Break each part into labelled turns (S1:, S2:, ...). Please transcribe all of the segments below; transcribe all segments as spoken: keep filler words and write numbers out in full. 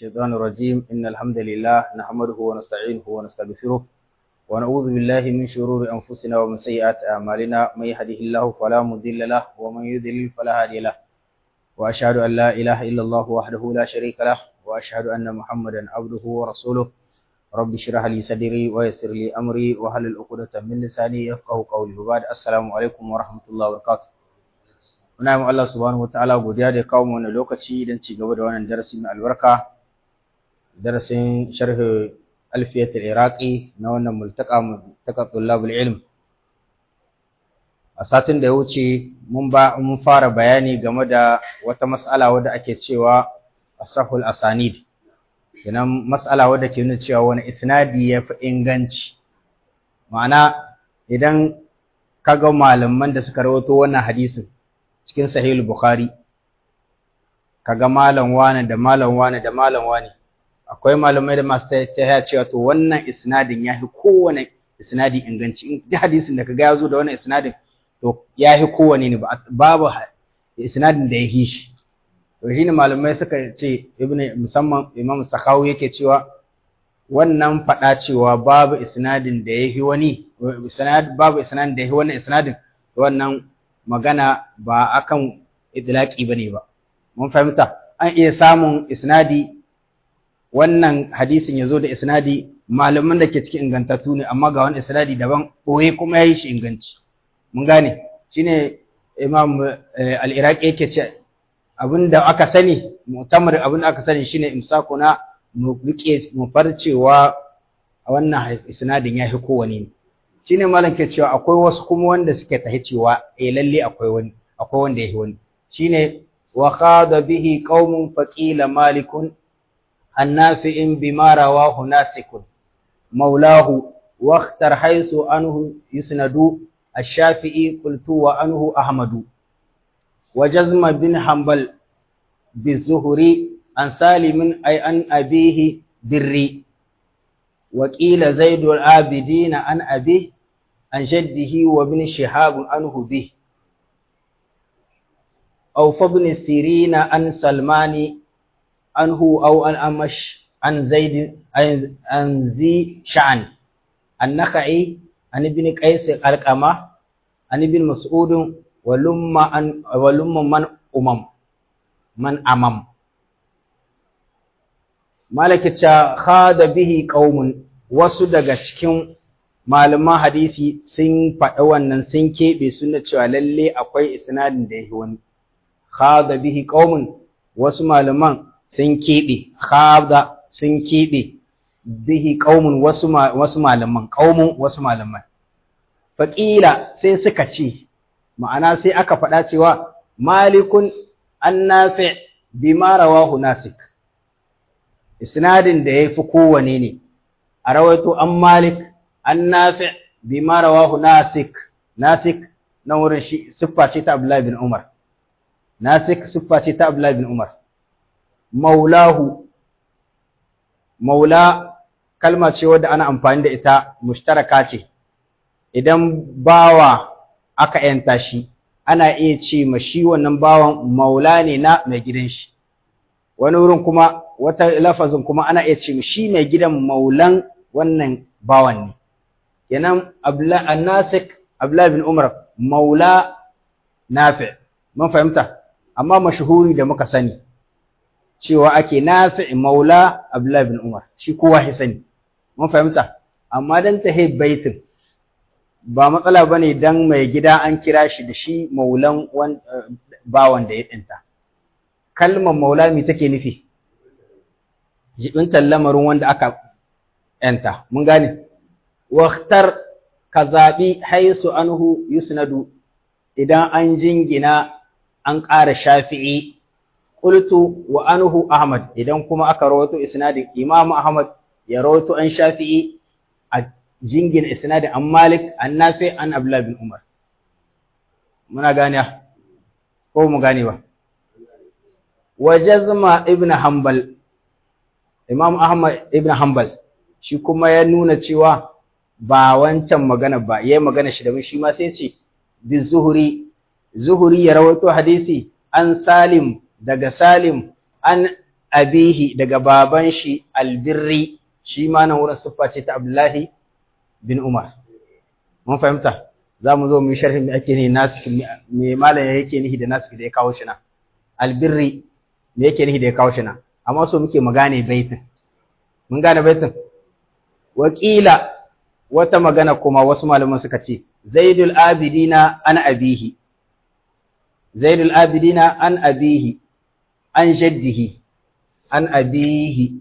S1: الشيطان الرجيم إن الحمد لله نحمده ونستعينه ونستغفره ونعوذ بالله من شرور أنفسنا ومن سيئات أعمالنا من يهده الله فلا مضل له ومن يضلل فلا هادي له وأشهد أن لا إله إلا الله وحده لا شريك له وأشهد أن محمدا عبده ورسوله رب اشرح لي صدري ويسر لي أمري واحلل عقدة من لساني يفقهوا قولي وبعد السلام عليكم ورحمة الله وبركاته. Muna yi Allah subhanahu wataala godiya da ya kawo mu wannan lokaci don ci gaba da wannan darasi mai albarka, darasin sharh Alfiyat al-Iraqi na wannan multaqa multaqa tullabul ilm. A satin da ya wuce mun ba mun fara bayani game da wata mas'ala wadda ake cewa asahul asanid. Kenan mas'ala wadda ke nuna cewa wani isnadi ya fi inganci. Ma'ana idan kaga malaman da suka rawaito wannan hadisin cikin sahih al-Bukhari, kaga malam wani da malam wani da malam wani, akwai malamai da masu ta cewa to wannan isnadin yafi kowane isnadi inganci. In ji hadisin da kaga yazo da wannan isnadin to yafi kowane ne, babu isnadin da ya yi shi. To shine malamai suka ce, ibn musamman Imam Sakhawi yake cewa wannan fada cewa babu isnadin da yafi wani isnad babu isnadin da yafi wannan isnadin, wannan magana ba akan idlaqi bane ba. Mun fahimta an iya samun isnadi, wannan hadisin yazo da isnadi malaman da ke cikin ingantattu ne, amma ga wani isnadi daban boye kuma yayi shi inganci. Mun gane shine Imam al-Iraqi yake ce abinda aka sani mu'tamar abinda aka sani shine imsakuna mu rike mu farcewa wannan isnadin yafi kowane ne. Shine malam ke cewa akwai wasu kuma wanda suke tahi cewa eh lalle akwai wani akwai wanda yake wani. Shine wa khada bihi qaumun faqila malikun annafi'in bima rawahu nasikun maulahu wa ikhtar haythu anhu yusnadu ash-shafi'i qultu wa anhu ahmadu wa jazma bin hanbal bizuhri an salimin ay an abihi birri وقيل زيد العابدين عن أبيه عن جده وابن شهاب عنه به أو فابن سيرين عن سلمان عنه أو عن أمش عن زيد عن ذي شعن النخعي عن ابن قيس القمة عن ابن مسعود ولم عن ولم من أمم من أمم malakita khada bihi qaumun, wasu daga cikin malaman hadisi sun faɗi wannan, sun keɓe suna cewa lalle akwai isnadin da yake wani. Khada bihi qaumun, wasu malaman sun keɓe, khada sun keɓe bihi qaumun, wasu wasu malaman qaumun wasu malaman. Faqila sai suka ce, ma'ana sai aka faɗa cewa malikun annafi bima rawahu nasik. Isnadin da ya fi kowane ne, a rawaito an Malik, an Nafi, bima rawahu Nasik, Nasik na wurin shi siffa ce ta Abdullahi bin Umar, Nasik siffa ce ta Abdullahi bin Umar. Maulahu, maula kalma ce wadda ana amfani da ita mushtaraka ce, idan bawa aka ‘yanta shi, ana iya ce ma shi wannan bawan maula ne na mai gidan shi. Wani wurin kuma wata lafazin kuma ana iya ce shi mai gidan maulan wannan bawan ne. Kenan Abdullah an-Nasik Abdullah bin Umar maula Nafi. Mun fahimta? Amma mashhuri da muka sani cewa ake Nafi maula Abdullah bin Umar, shi kowa ya sani. Mun fahimta? Amma dan tahib baitin ba matsala bane dan mai gida an kira shi da shi maulan bawan da ya dinta. Kalmar maula me take nufi? Jibintar lamarin wanda aka ‘yanta, mun gane, waktar ka zaɓi haisu anhu yusnadu, idan an jingina an ƙara shafi'i, ƙultu wa anhu Ahmad, idan kuma aka rawato isnadin Imam Ahmad ya rawato an shafi'i a jingina isnadin an Malik, an Nafi, an Abdullah bin Umar. Muna gane ko mu gane ba? Wa jazma ibn Hanbal, Imam Ahmad ibn Hanbal shi kuma ya nuna cewa ba wancan magana ba, yayi magana shi da mun shi ma sai ce bi Zuhri, Zuhri ya rawaito hadisi an Salim daga Salim an abihi daga baban shi albirri, shi ma nan wurin siffa ce ta Abdullahi bin Umar. Mun fahimta? Za mu zo mu yi sharhin me ake nihi nasik, me malam yake nihi da nasik da ya kawo shi na. Albirri me yake nihi da ya kawo shi na. Amma so muke mu gane baitin. Mun gane baitin? Wakila wata magana kuma wasu malaman suka ce Zaidul Abidina an abihi. Zaidul Abidina an abihi an jaddihi an abihi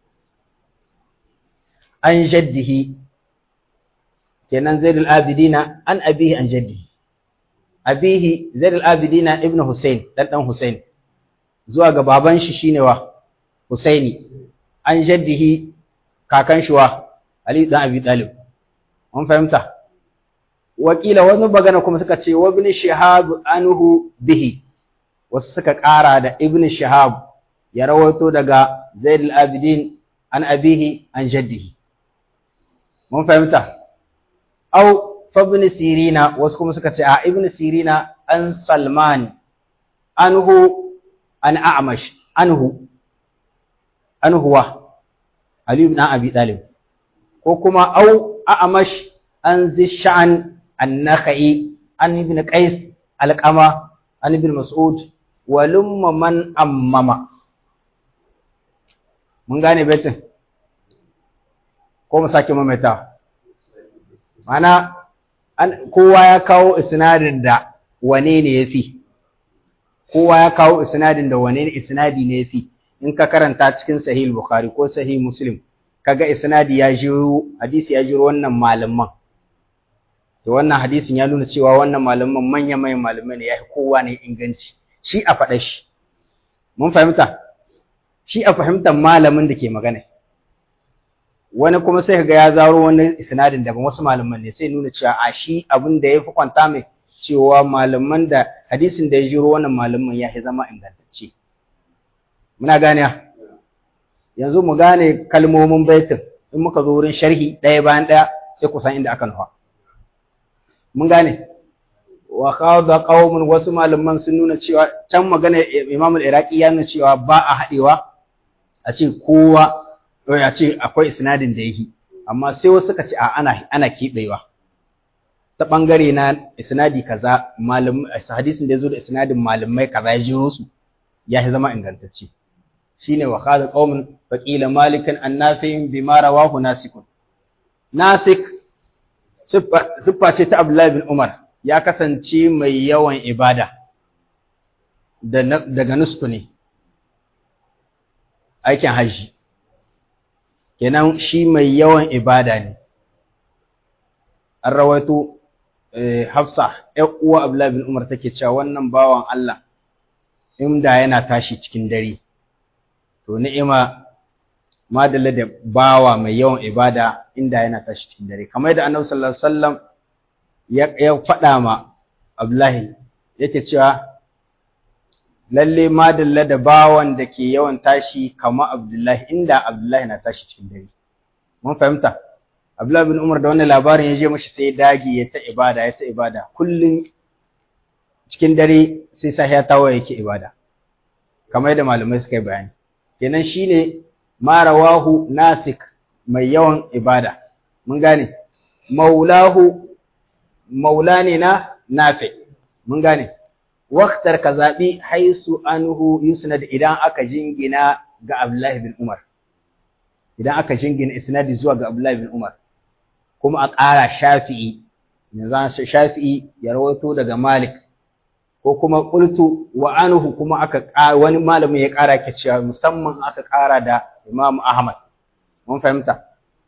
S1: an jaddihi, kenan Zaidul Abidina an abihi an jaddihi. Abihi Zaidul Abidina ibn Hussein, dan dan Hussein, zuwa ga baban shi shine wa Husaini, an jaddihi kakan shi wa Ali dan Abi Talib. Mun fahimta? Wakila wani bagana kuma suka ce wa ibn Shihab anhu bihi, wasu suka ƙara da ibn Shihab ya rawaito daga Zaidul Abidin an abihi an jaddihi. Mun fahimta? Au fa ibn Sirina, wasu kuma suka ce a ibn Sirina an Salman anhu an A'mash anhu anhu wa Ali ibn Abi Talib, ko kuma au A'mash an Zishan an-Nakhai an ibn Qais al-Qama an ibn Mas'ud wa lumma man ammama. Mun gane baitin ko mu sake mamaita? Mana kowa ya kawo isnadin da wane ne yafi, kowa ya kawo isnadin da wane ne isnadi ne yafi. In ka karanta cikin sahih Bukhari ko sahih Muslim kaga isnadi ya jiro, hadisi ya jiro wannan malaman, to wannan hadisin ya nuna cewa wannan malaman manyan manyan malamai ne, yafi kowa ne inganci shi a faɗa shi. Mun fahimta? Shi a fahimtar malamin da ke magana. Wani kuma sai kaga ya zaro wani isnadin da wasu malaman ne, sai nuna cewa a shi abin da yafi kwanta mai cewa malaman da hadisin da ya jiro wannan malaman ya zama ingantacce. Muna gane? Yanzu mu gane kalmomin baitin, in muka zo wurin sharhi ɗaya bayan ɗaya sai ku san inda aka nufa. Mun gane? Wa khawda qaumun, wasu malaman sun nuna cewa can magana Imam al-Iraqi ya nuna cewa ba a haɗewa a ce kowa ya ce akwai isnadin da yake, amma sai wasu suka ce a ana ana kibewa ta bangare na isnadi kaza, malam hadisin da yazo da isnadin malamai kaza ya jiro su ya zama ingantacce. Shine wa khawda qaumun faqila malikan annafi'in bima rawahu nasikun. Nasik siffa ce ta Abdullahi bin Umar, ya kasance mai yawan ibada, daga nusku ne, aikin hajji, kenan shi mai yawan ibada ne. An rawaito Hafsa, ‘yan uwa Abdullahi bin Umar take cewa wannan bawan Allah, inda yana tashi cikin dare, to ni'ima madalla da bawa mai yawan ibada inda yana tashi cikin dare. Kamar da Annabi sallallahu alaihi wasallam ya faɗa ma Abdullahi, yake cewa lalle madalla da bawan da ke yawan tashi kama Abdullahi, inda Abdullahi na tashi cikin dare. Mun fahimta? Abdullahi bin Umar da wannan labarin ya je mashi sai dagi ya ta ibada, ya ta ibada. Kullum cikin dare sai sahiya tawo yake ibada. Kamar yadda malamai suka yi bayani. Kenan shine ma rawahu nasik, mai yawan ibada. Mun gane? Maulahu maula ne na Nafi. Mun gane? Waktar ka zaɓi haisu anhu yusnad, idan aka jingina ga Abdullahi bin Umar. Idan aka jingina isnadi zuwa ga Abdullahi bin Umar. Kuma a ƙara Shafi'i, yanzu Shafi'i ya rawaito daga Malik, ko kuma qultu wa anhu, kuma aka wani malamin ya ƙara ke cewa musamman aka ƙara da Imam Ahmad. Mun fahimta?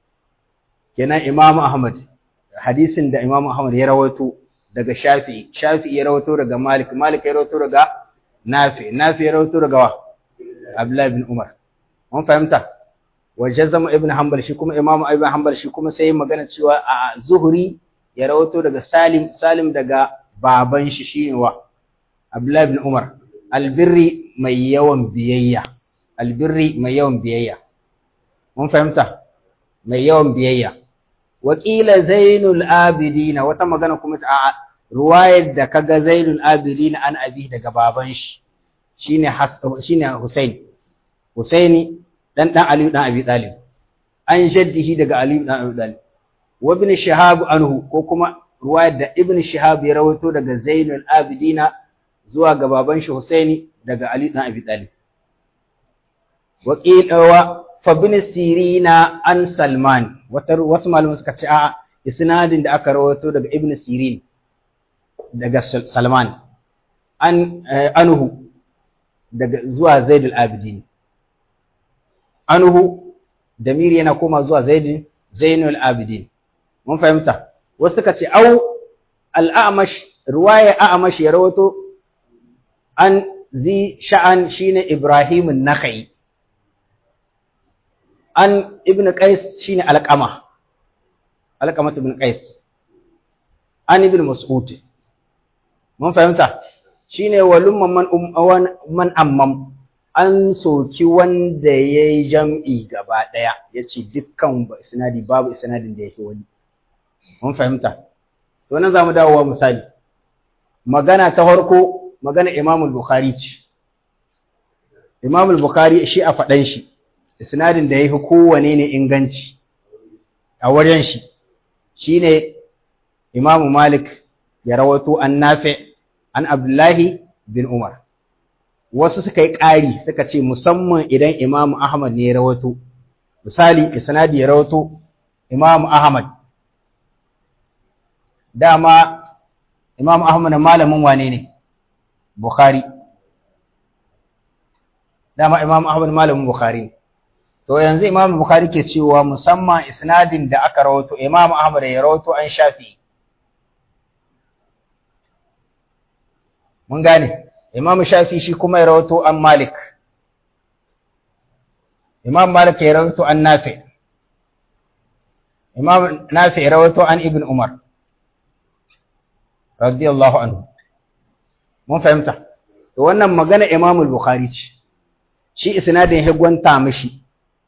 S1: Kenan Imam Ahmad, hadisin da Imam Ahmad ya rawaito daga Shafi'i, Shafi'i ya rawaito daga Malik, Malik ya rawaito daga Nafi, Nafi ya rawaito daga wa Abdullah bin Umar. Mun fahimta? Wa jazama Ibn Hanbal, shi kuma Imam Ibn Hanbal shi kuma sai magana cewa a Zuhri ya rawaito daga Salim, Salim daga baban shi shine wa Abdullah bin Umar. Albirri mai yawan biyayya, albirri mai yawan biyayya. Mun fahimta? Mai yawan biyayya. Wakila Zainul Abidin, wata magana kuma ta ruwayar da kaga Zainul Abidin an abi daga baban shi shine shine Hussein. Husaini dan dan Ali dan Abi Talib an jaddihi daga Ali dan Abi Talib wa ibn Shihab anhu ko kuma ruwayar da ibn Shihab ya rawaito daga Zainul Abidina zuwa ga baban shi Husaini daga Ali dan Abi Talib wa qila fa ibn Sirina an Salman wasu malaman suka ce a isnadin da aka rawaito daga ibn Sirin daga Salman an anhu daga zuwa Zaid al-Abidin anhu damiri yana koma zuwa Zaid Zainul Abidin mun fahimta wasu suka ce au al-A'mash riwaya A'mash ya rawato an zi sha'an shine Ibrahim an-Nakhai an ibn Qais shine Alqama Alqama ibn Qais an ibn Mas'ud mun fahimta shine walumman man um, man ammam an soki wanda yayi jam'i gaba daya yace dukkan isnadi babu isnadin da yake wani mun fahimta to nan zamu dawowa misali magana ta farko magana Imam al-Bukhari ce Imam al-Bukhari shi a fadan shi isnadin da yake kowane ne inganci a wajen shi shine Imam Malik ya rawato an Nafi' an Abdullahi bin Umar wasu suka yi ƙari suka ce musamman idan Imam Ahmad ne ya rawato misali isnadi ya rawato Imam Ahmad dama Imam Ahmad malamin wane ne Bukhari dama Imam Ahmad malamin Bukhari to yanzu Imam Bukhari ke cewa musamman isnadin da aka rawato Imam Ahmad ya rawato an Shafi'i mun gane Imam Shafi shi kuma ya rawato an Malik Imam Malik ya rawato an Nafi Imam Nafi ya rawato an Ibn Umar radiyallahu anhu mun fahimta to wannan magana Imam al-Bukhari ce shi isnadin ya gwanta mishi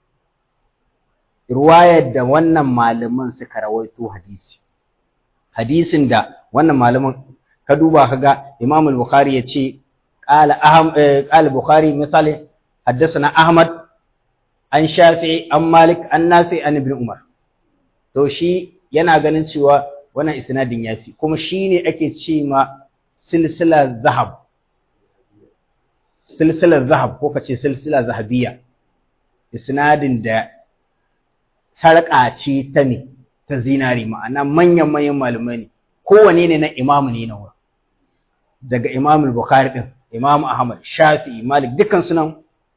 S1: riwayar da wannan malaman suka rawaito hadisi hadisin da wannan malaman ka duba kaga Imam al-Bukhari yace qala aham qala Bukhari misali haddathana Ahmad an Shafi'i an Malik an Nafi an Ibn Umar to shi yana ganin cewa wannan isnadin yafi kuma shine ake ce ma silsilar zahab silsilar zahab ko kace silsila zahabiyya isnadin da sarƙa ce ta ne ta zinari ma'ana manyan manyan malamai ne kowane ne na imamu ne na wurin daga Imam al-Bukhari din Imam Ahmad Shafi'i Malik dukkan sunan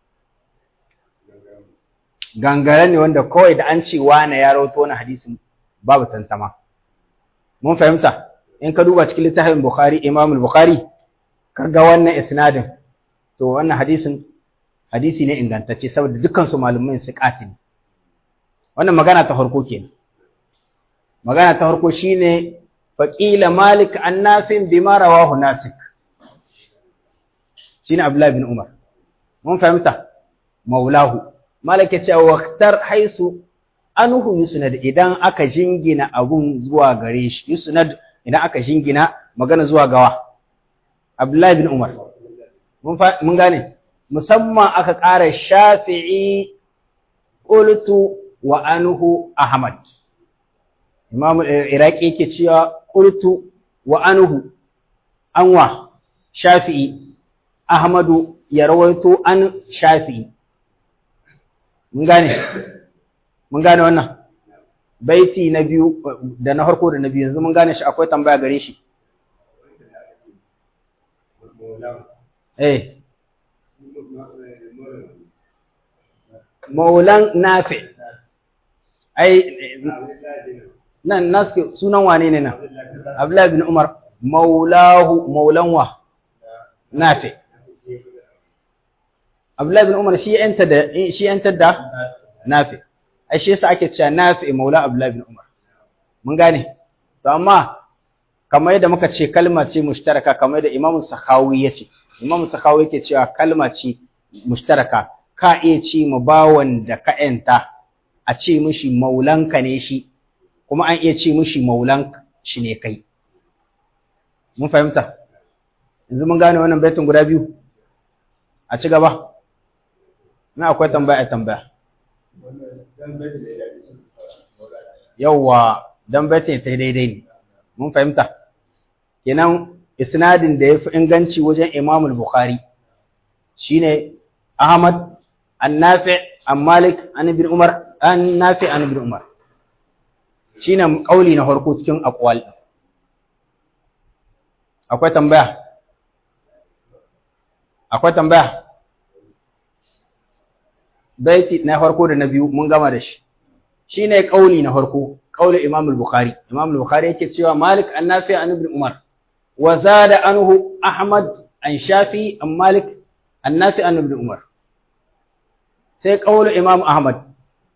S1: gangaren ne wanda kawai da an ce wani ya rawaito wani hadisin babu tantama mun fahimta in ka duba cikin littafin Bukhari Imam al-Bukhari kaga wannan isnadin to wannan hadisin hadisi ne ingantacce saboda dukkan su malumai su qati ne wannan magana ta farko kenan magana ta farko shine faqila Malik an Nafi' bima rawahu Nasik shine Abdullah bin Umar mun fahimta maulahu Malik ya ce waqtar haisu anhu yusnad idan aka jingina abun zuwa gare shi yusnad idan aka jingina magana zuwa gawa Abdullah bin Umar mun mun gane musamman aka ƙara Shafi'i qultu wa anhu Ahmad Imam Iraqi yake cewa qultu wa anhu anwa Shafi'i Ahmadu ya rawaito an Shafi'i mun gane mun gane wannan baiti na biyu da na farko da na biyu yanzu mun gane shi akwai tambaya gare shi eh Maulan Nafi ai nan nasu sunan wane ne nan Abdullah bin Umar maulahu maulan wa Nafi Abdullah bin Umar shi yanta da shi yanta da Nafi ai shi yasa ake cewa Nafi maula Abdullah bin Umar mun gane to amma kamar yadda muka ce kalma ce mushtaraka kamar yadda Imam Sakhawi yace Imam Sakhawi yake cewa kalma ce mushtaraka ka iya ce mu bawon da ka yanta a ce mishi maulanka ne shi kuma an iya ce mishi maulan shi ne kai mun fahimta yanzu mun gane wannan baitin guda biyu a ci gaba na akwai tambaya tambaya yawwa dan bace ta daidai ne mun fahimta kenan isnadin da yafi inganci wajen Imam al-Bukhari shine Ahmad an-Nafi' an Malik an Ibn Umar an Nafi' an Ibn Umar shine kauli na farko cikin aqwal. Akwai tambaya akwai tambaya baiti na farko da na biyu mun gama da shi shine kauli na farko kauli Imam al-Bukhari. Imam al-Bukhari yake cewa Malik an Nafi' an Ibn Umar wa zada anhu Ahmad an Shafi an Malik an Nafi' an Ibn Umar. Sai kauli Imam Ahmad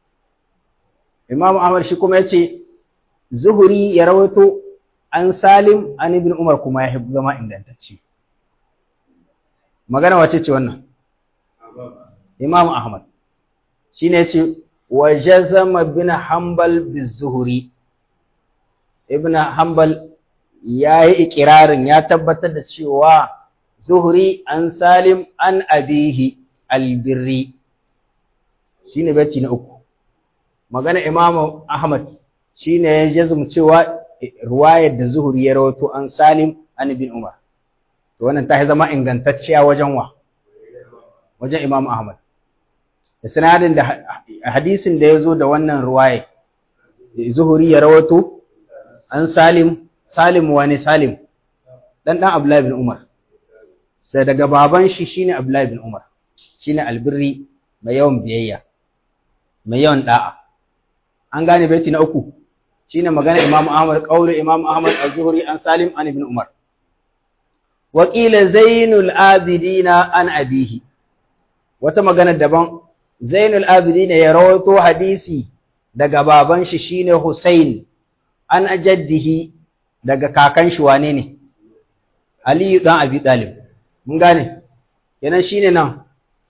S1: Imam Ahmad shi kuma yace Zuhri ya rawaito an Salim an Ibn Umar kuma ya hibbu zama ingantacce. Magana wace ce wannan? Imam Ahmad shine yace wa jazama bin Hanbal biz-Zuhri. Ibn Hanbal yayi ikirarin ya tabbatar da cewa Zuhri an Salim an abihi al-Birri. Shine baiti na uku. Magana Imam Ahmad shine ya jazmu cewa ruwayar da Zuhri ya rawato an Salim an Ibn Umar. To wannan ta zama ingantacciya wajen wa? Wajen Imam Ahmad. Sanadin da hadisin da yazo da wannan ruwaya Zuhri ya rawato an Salim, Salim wani Salim dan dan Abdullah ibn Umar. Sai daga baban shi shine Abdullah ibn Umar. Shine albirri mai yawan biyayya, mai yawan da'a. An gane baiti na uku shine magana Imam Ahmad qauli Imam Ahmad az-Zuhri an Salim an Ibn Umar. Wa qila Zainul Abidin an abihi. Wata magana daban Zainul Abidin ya rawaito hadisi daga baban shi shine Husain an ajaddihi daga kakan shi wane ne? Ali dan Abi Talib. Mun gane? Kenan shine nan.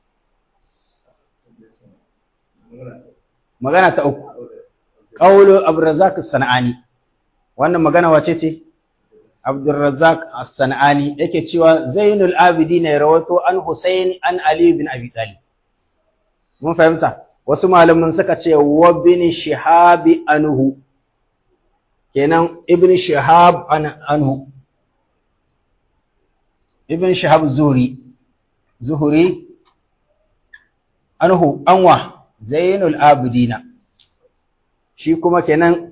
S1: Magana ta uku. Qaulu Abdurrazzaq as-Sanani. Wannan magana wace ce? Abdurrazzaq as-Sanani yake cewa Zainul Abidin ya rawaito an Husain an Ali bin Abi Talib. Mun fahimta? Wasu malaman suka ce wa bin Shihab anhu. Kenan Ibn Shihab an anhu. Ibn Shihab Zuhri. Zuhri anhu anwa Zainul Abidin. Shi kuma kenan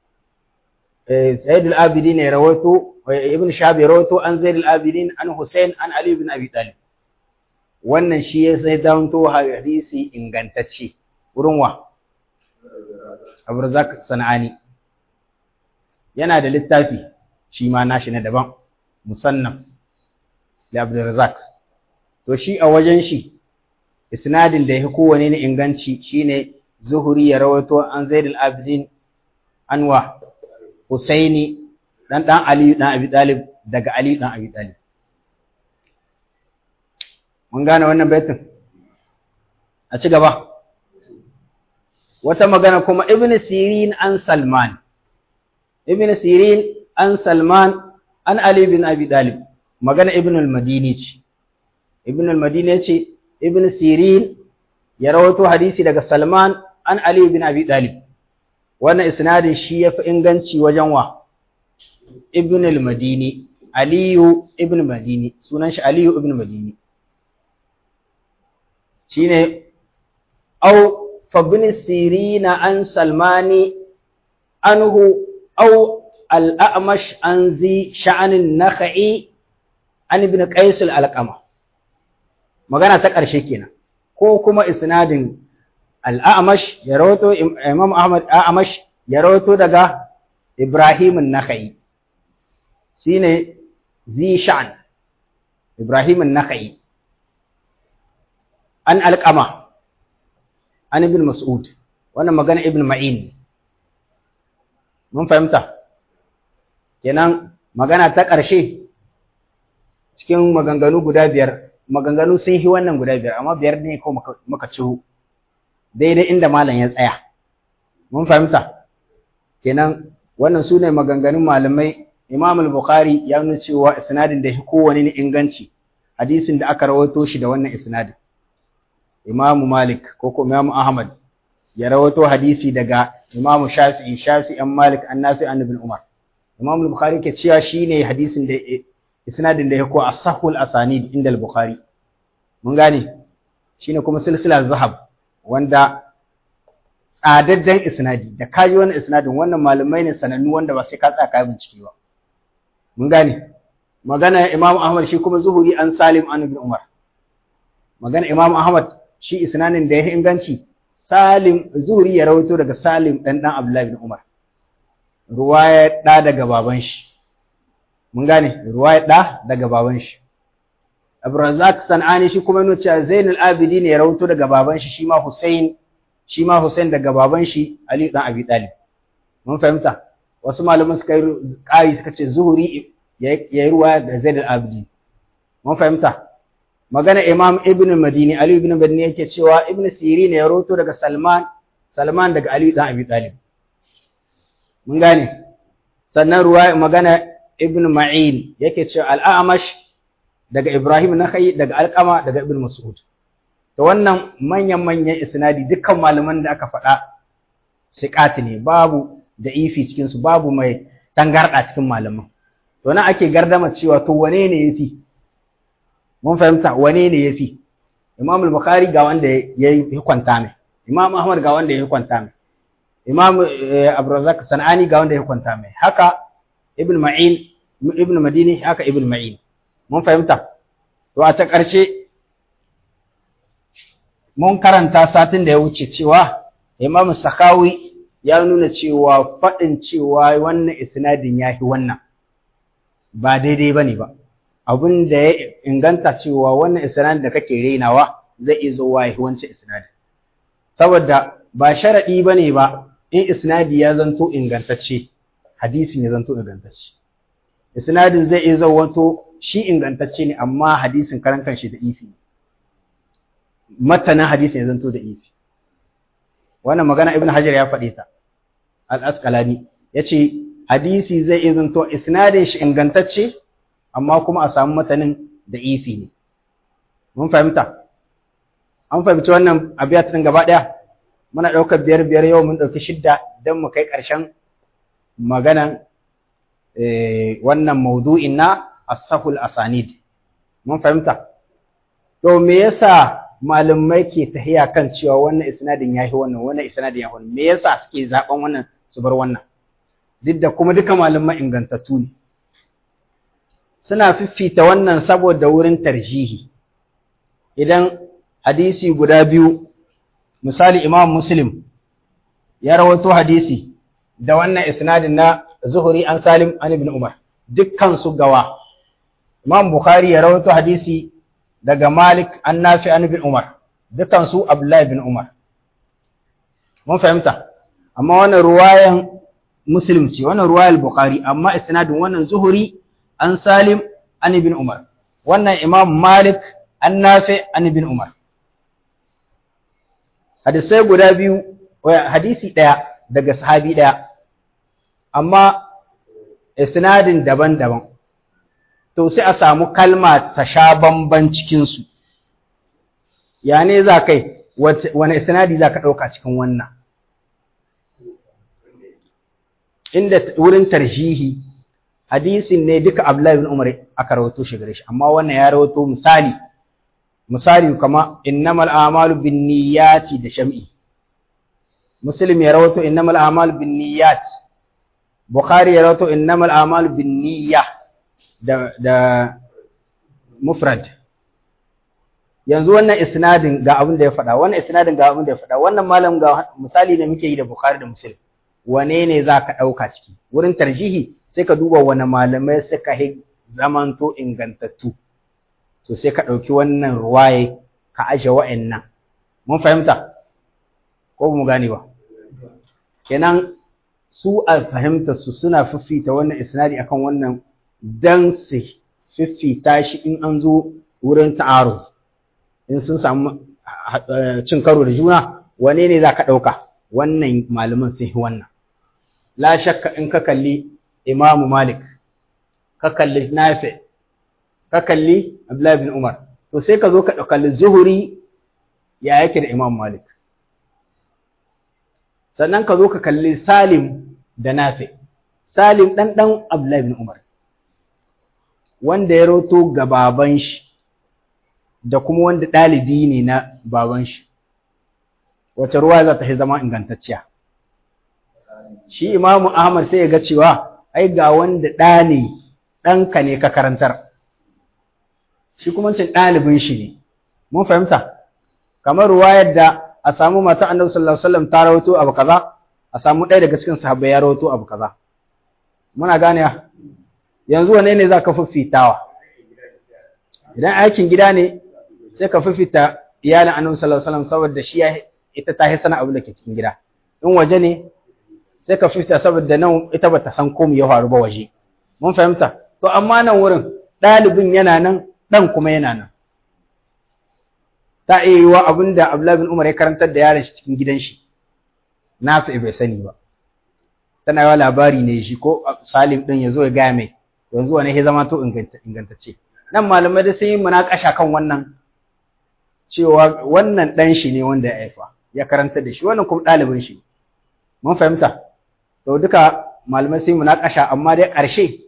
S1: Zaid al-Abidin ya rawaito Ibn Shihab ya rawaito an Zaid al-Abidin an Husain an Ali ibn Abi Talib. Wannan shi ya sai zanto hadisi ingantacce wurin wa Abdurrazzaq Sanani. Yana da littafi shi ma nashi na daban musannaf da Abdurrazzaq. To shi a wajen shi isnadin da yake kowane ne inganci shine Zuhri ya rawaito an Zaid al-Abidin anwa Husaini dan dan Ali dan Abi Talib daga Ali dan Abi Talib. Mun gane wannan baitin? A ci gaba. Wata magana kuma Ibn Sirin an Salman. Ibn Sirin an Salman an Ali bin Abi Talib. Magana Ibn al-Madini ce. Ibn al-Madini ce Ibn Sirin ya rawaito hadisi daga Salman an Ali bin Abi Talib. Wannan isnadin shi yafi inganci wajen wa Ibn al-Madini, Aliyu ibn Madini, sunan shi Aliyu ibn Madini. Shine au fa ibn Sirin an Salmani anhu au al-A'mash an zi sha'an an-Nakhai an ibn Qais al-Alqama. Magana ta ƙarshe kenan. Ko kuma isnadin al-A'mash ya rawato Imam Ahmad A'mash ya rawato daga Ibrahim an-Nakhai. Shine zi sha'an Ibrahim an-Nakhai an Alqama an ibn Mas'ud. Wannan magana Ibn Ma'in. Mun fahimta? Kenan magana ta ƙarshe cikin maganganu guda biyar, maganganu sun yi wannan guda biyar, amma biyar ne ko muka ciro daidai inda malam ya tsaya. Mun fahimta? Kenan wannan su ne maganganun malamai. Imam al-Bukhari ya nuna cewa isnadin da kowane ne inganci, hadisin da aka rawaito shi da wannan isnadin. Imam Malik ko ko Imam Ahmad ya rawaito hadisi daga Imam Shafi'i Shafi'an Malik an Nafi an Ibn Umar. Imam al-Bukhari ke cewa shine hadisin da isnadin da yake as-sahhul asanid inda al-Bukhari. Mun gane shine kuma silsilar zahab wanda tsadaddan isnadi da kaji wannan isnadin wannan malamai ne sanannu wanda ba sai ka tsaka bincike ba. Mun gane magana Imam Ahmad shi kuma Zuhuri an Salim an Ibn Umar. Magana Imam Ahmad shi isnadin da yake inganci Salim Zuhri ya rawaito daga Salim dan dan Abdullah ibn Umar. Ruwaya da daga baban shi. Mun gane ruwaya da daga baban shi. Abdurrazzaq Sanani shi kuma nuna cewa Zainul Abidin ya rawaito daga baban shi shi ma Hussein shi ma Hussein daga baban shi Ali dan Abi Talib. Mun fahimta? Wasu malaman suka yi ƙari suka ce Zuhri yayi ruwaya da Zainul Abidin. Mun fahimta? Magana Imam Ibn Madini Ali ibn Madini yake cewa Ibn Sirin ya rawaito daga Salman Salman daga Ali dan Abi Talib. Mun gane sannan ruwaya magana Ibn Ma'in yake cewa Al-A'mash daga Ibrahim Nakhai daga Alqama daga Ibn Mas'ud. To wannan manyan manyan isnadi dukkan malaman da aka faɗa siqati ne babu da ifi cikin su babu mai tangarda cikin malaman. To nan ake gardama cewa to wane ne yafi mun fahimta wane ne yafi Imam al-Bukhari ga wanda yayi kwanta mai Imam Ahmad ga wanda yayi kwanta mai Imam Abdurrazzaq Sanani ga wanda yayi kwanta mai haka Ibn Ma'in Ibn Madini haka Ibn Ma'in mun fahimta to a ta karshe mun karanta satin da ya wuce cewa Imam Sakhawi ya nuna cewa fadin cewa wannan isnadin yahi wannan ba daidai bane ba abin da ya inganta cewa wannan isnadin da kake renawa zai iya zuwa yi wancan isnadin saboda ba sharadi bane ba in isnadi ya zanto ingantacce hadisin ya zanto ingantacce isnadin zai iya zuwa to shi ingantacce ne amma hadisin karan kanshi da ifi matanan hadisin ya zanto da ifi wannan magana Ibn Hajar ya faɗe ta al-Asqalani yace hadisi zai iya zanto isnadin shi ingantacce amma kuma a samu matanin da ifi ne mun fahimta an fahimci wannan abiyat din gaba daya muna daukar biyar biyar yau mun dauki shidda dan mu kai karshen maganan eh wannan mawdu'in na as-sahul asanid mun fahimta to me yasa malumai ke tahiya kan cewa wannan isnadin yahi wannan wannan isnadin yahi wannan me yasa suke zaben wannan su bar wannan duk da kuma duka malumai ingantattu ne suna fiffita wannan saboda wurin tarjihi idan hadisi guda biyu misali Imam Muslim ya rawaito hadisi da wannan isnadin na Zuhri an Salim an Ibn Umar dukkan su gawa Imam Bukhari ya rawaito hadisi daga Malik an Nafi an Ibn Umar dukkan su Abdullah ibn Umar mun fahimta amma wannan ruwayan Muslim ce wannan ruwayar Bukhari amma isnadin wannan Zuhri an Salim an Ibn Umar wannan Imam Malik an Nafi an Ibn Umar hadisai guda biyu hadisi daya daga sahabi daya amma isnadin daban-daban to sai a samu kalma ta sha bamban cikin su ya ne za kai wani isnadi za ka dauka cikin wannan inda wurin tarjihi hadisin ne duka Abdullah ibn Umar aka rawato shi gare shi amma wannan ya rawato misali misali kama innamal a'malu binniyati da sham'i Muslim ya rawato innamal a'malu binniyat Bukhari ya rawato innamal a'malu binniyah da da mufrad yanzu wannan isnadin ga abin da ya faɗa wannan isnadin ga abin da ya faɗa wannan malam ga misali ne muke yi da Bukhari da Muslim wane ne zaka dauka ciki wurin tarjihi sai ka duba wani malamai suka yi zamanto ingantattu to sai ka ɗauki wannan ruwaye ka aje wa'annan mun fahimta ko mu gane ba kenan su a fahimta su suna fiffita wannan isnadi akan wannan dan su fiffita shi in an zo wurin ta'aruf in sun samu cin karo da juna wane ne za ka ɗauka wannan malaman sun yi wannan la shakka in ka kalli Imam Malik ka kalli Nafi ka kalli Abdullah ibn Umar to sai ka zo ka kalli Zuhri ya yake da Imam Malik. Sannan ka zo ka kalli Salim da Nafi. Salim ɗan ɗan Abdullahi bin Umar, wanda ya roto ga baban shi da kuma wanda ɗalibi ne na baban shi. Wace ruwa za ta zama ingantacciya? Shi Imamu Ahmad sai ya ga cewa, ai ga wanda ɗa ne, ɗanka ne ka karantar. Shi kuma cin ɗalibin shi ne. Mun fahimta? Kamar ruwayar da a samu mata Annabi sallallahu alaihi wasallam ta rawaito abu kaza, a samu ɗaya daga cikin sahabbai ya rawaito abu kaza. Muna gane yanzu wane ne za ka fifitawa? Idan aikin gida ne sai ka fifita iyalin Annabi sallallahu alaihi wasallam saboda shi ita ta hisana abu da ke cikin gida. In waje ne sai ka fifita saboda nan ita bata san komai ya faru ba waje. Mun fahimta? To amma nan wurin ɗalibin yana nan, ɗan kuma yana nan. Ta iya yiwa abinda Abdullahi bin Umar ya karantar da yaron shi cikin gidan shi, Nafi bai sani ba. Tana yawa labari ne shi ko Salim ɗin ya zo ya gaya mai, yanzu wani ya zama to ingantacce. Nan malamai da sun yi munakasha kan wannan, cewa wannan ɗan shi ne wanda ya haifa, ya karantar da shi, wannan kuma ɗalibin shi. Mun fahimta? To duka malamai sun yi munakasha, amma dai ƙarshe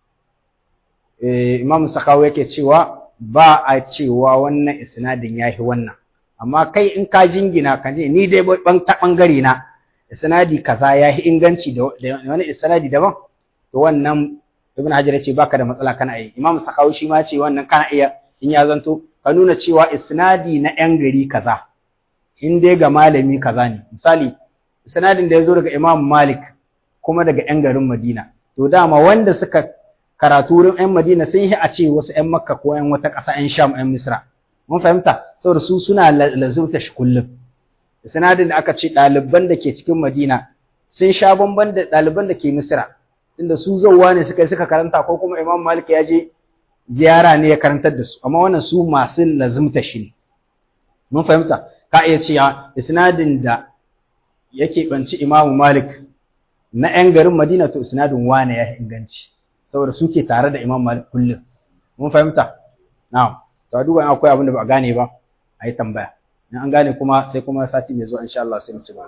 S1: Imam Sakhawi yake cewa ba a cewa wannan isnadin yahi wannan, amma kai in ka jingina ka je ni dai ban ta bangare na isnadi kaza yahi inganci da wani isnadi daban, to wannan Ibn Hajar yace baka da matsala kana yi. Imam Sakhawi shi ma ce wannan kana iya in ya zanto ka nuna cewa isnadi na yan gari kaza in dai ga malami kaza ne. Misali isnadin da yazo daga Imam Malik kuma daga yan garin Madina, to dama wanda suka karatu wurin ‘yan Madina sun yi a ce wasu ‘yan Makka ko ‘yan wata ƙasa ‘yan Sham ‘yan Misra. Mun fahimta, saboda su suna lazumta shi kullum. Sinadin da aka ce ɗaliban da ke cikin Madina sun sha bamban da ɗaliban da ke Misra, inda su zauwa ne suka yi suka karanta ko kuma Imam Malik ya je ziyara ne ya karantar da su, amma wannan su masu lazumta shi ne. Mun fahimta, ka iya cewa isnadin da yake banci Imam Malik na ‘yan garin Madina to isnadin wane ya inganci. Saboda suke tare da Imam Malik kullum. Mun fahimta? Na'am. To duba in akwai abin da ba a gane ba, a yi tambaya. In an gane kuma sai kuma sati mai zuwa insha Allah sai mu ci gaba.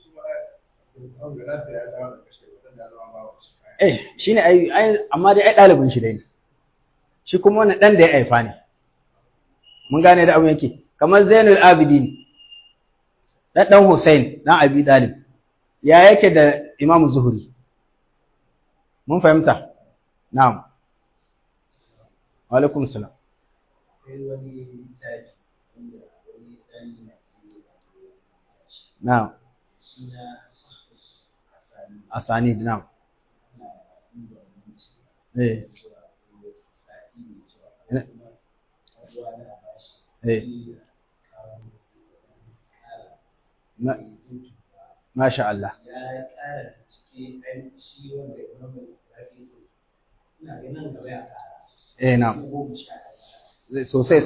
S1: Eh, shine ai amma dai ai dalibin shi dai ne. Shi kuma wannan dan da ya haifa ne. Mun gane da abin yake. Kamar Zainul Abidin. Dan dan Hussein, dan Abi Talib. Ya yake da Imam Zuhri. Mun fahimta? Na'am. Wa alaikum salam. Na'am. Asani na'am. Eh. Eh. Ma Masha Allah. Ya ƙara cikin ɗan ciwon da Eh na sosai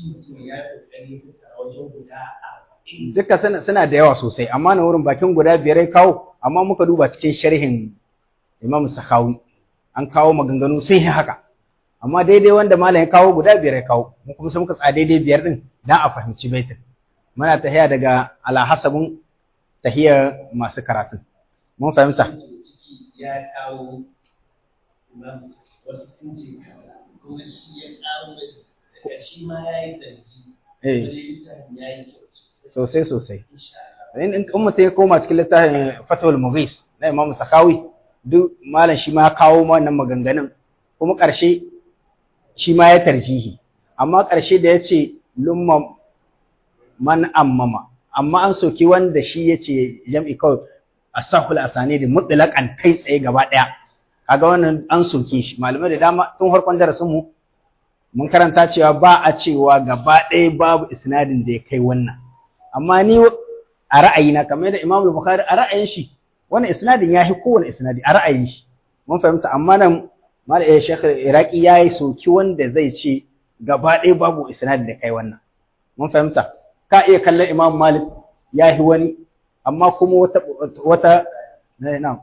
S1: duka suna da yawa sosai, amma na wurin bakin guda biyar ya kawo, amma muka duba cikin sharhin Imam Sakhawi an kawo maganganu sun yi haka, amma daidai wanda malam ya kawo guda biyar ya kawo, mu kuma sai muka tsaya daidai biyar din dan a fahimci baitin. Muna tahiya daga alhasabun tahiya masu karatu. Mun fahimta? Ya kawo wasu sun ce kuma shi ya ƙaro daga shi ma ya yi zargi ya yi sosai sosai. In mutum ya koma cikin littafin Fatawul Mughis na Imam Sakhawi, duk malam shi ma ya kawo wannan maganganun, kuma ƙarshe shi ma ya tarjihi, amma ƙarshe da ya ce lumma man ammama, amma an soki wanda shi ya ce jam'i kawai asahul asani da mutlaqan kai tsaye gaba ɗaya. Kaga wannan an soke shi. Malamai da dama tun farkon darasin mu mun karanta cewa ba a cewa gaba ɗaya babu isnadin da ya kai wannan, amma ni a ra'ayina kamar da Imam Bukhari a ra'ayin shi wannan isnadin ya fi kowane isnadi a ra'ayin shi. Mun fahimta, amma nan Malam Sheikh Iraqi yayi soki wanda zai ce gaba ɗaya babu isnadin da kai wannan. Mun fahimta, ka iya kallon Imam Malik ya fi wani, amma kuma wata wata na'am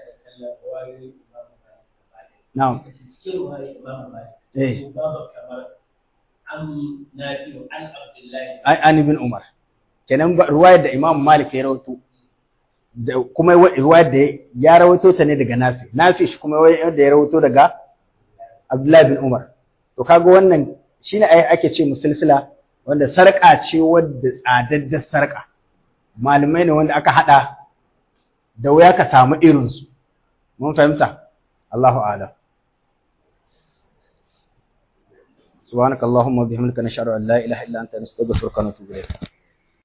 S1: na'am eh an ibn Umar kenan ruwayar da Imam Malik ya rawaito da kuma ruwayar da ya rawaito ta ne daga Nafi Nafi shi kuma wanda ya rawaito daga Abdullah bin Umar to kaga wannan shine ai ake ce musalsila wanda sarƙa ce wadda tsadaddar sarƙa malamai ne wanda aka hada da waya ka samu irin su mun fahimta Allahu a'lam subhanakallahumma wa bihamdika nashhadu an la ilaha illa anta nastaghfiruka wa natubu ilayk